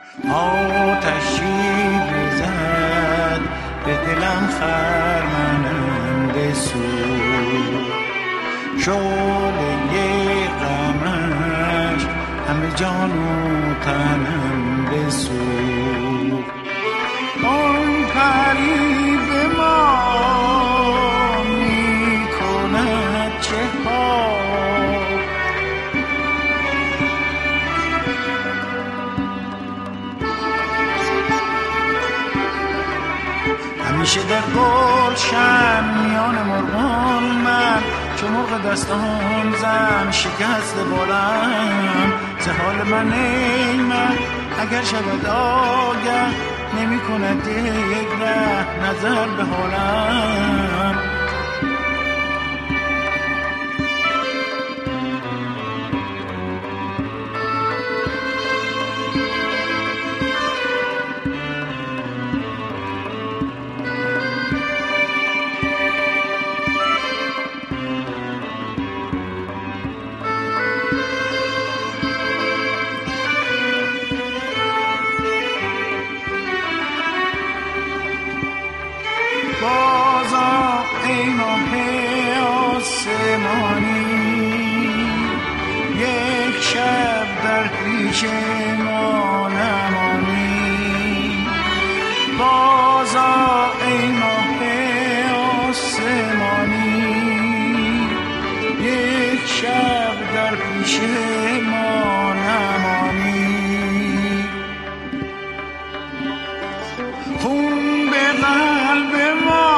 آتشی بزد به دلم خرمننده سوخت، شعله غمش همه جان و تنم بسوخت. آن پری به ما می کند چه ها، همیشه در گلشن میان مرغان من، چو مرغ دستان زم شکست بالم. ز حال من ای من اگر شود آگه، نمی کند یک ره نظر به حالم. بازا ای ماه آسمانی، یک شب در پیش ما نمانی. بازا ای ماه آسمانی، یک شب در پیش ما نمانی. خون به قلب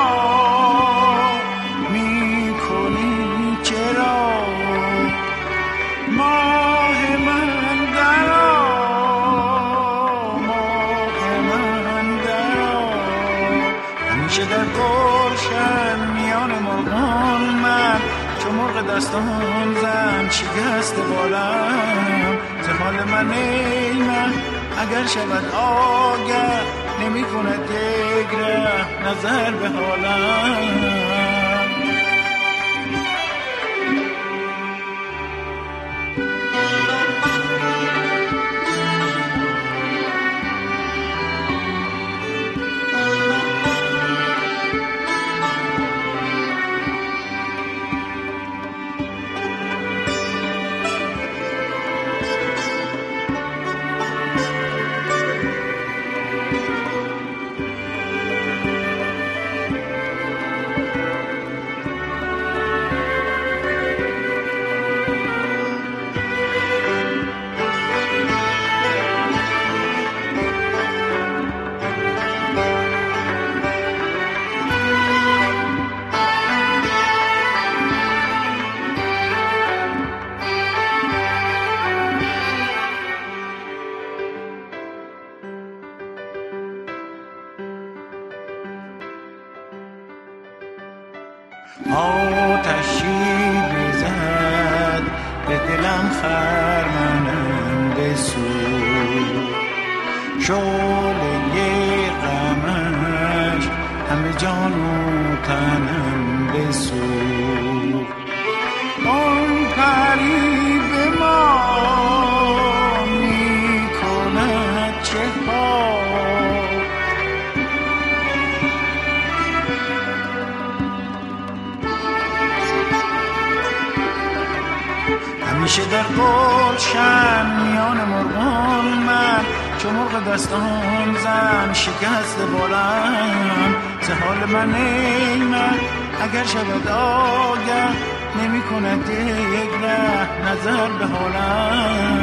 در گلشن میان مرغان من، چو مرغ دستان زم شکست بالم. ز حال من ای من اگر شود آگه، نمی کند یک ره نظر به حالم. آتشی بزد به دلم خرمننده سوخت، شعله غمش همه جان و تنم بسوخت. آن پری به ما می کند چه ها، همیشه در گلشن میان مرغان من، چو مرغ دستان زم شکست بالم. ز حال من ای من اگر شود آگه، نمی کند یک ره نظر به حالم.